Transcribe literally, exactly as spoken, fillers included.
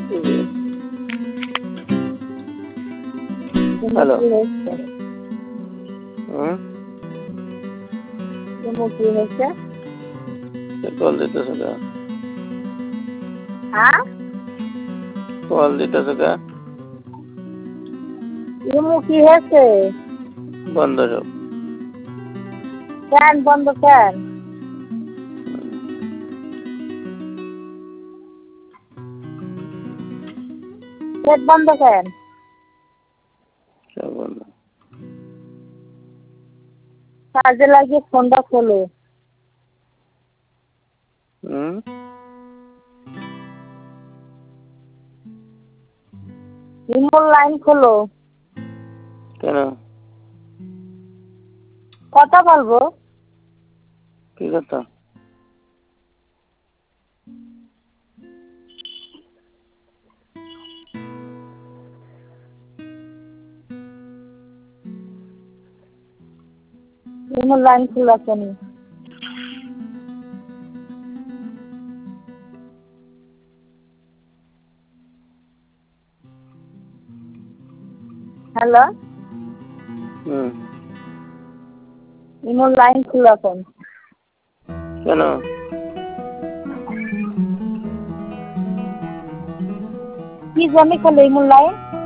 Hello. কি হয়েছে? হুম তোমার কি হয়েছে? কল দিতেছে কা হ্যাঁ কল দিতেছে কা ইমু কি হয়েছে? বন্ধ সব। কেন বন্ধ কেন? পেট বন্ধ কেন? সব বন্ধ। কাজে লাগিয়ে ফোনটা খোলো। হুম ইমোর লাইন খোলো। কেন? কথা বলবো। কি কথা? ইমোর লাইন খোলা কেন? হ্যালো হুম ইমোর লাইন খোলা কেন? কেন? কি জমি খোলো ইমোর লাইন?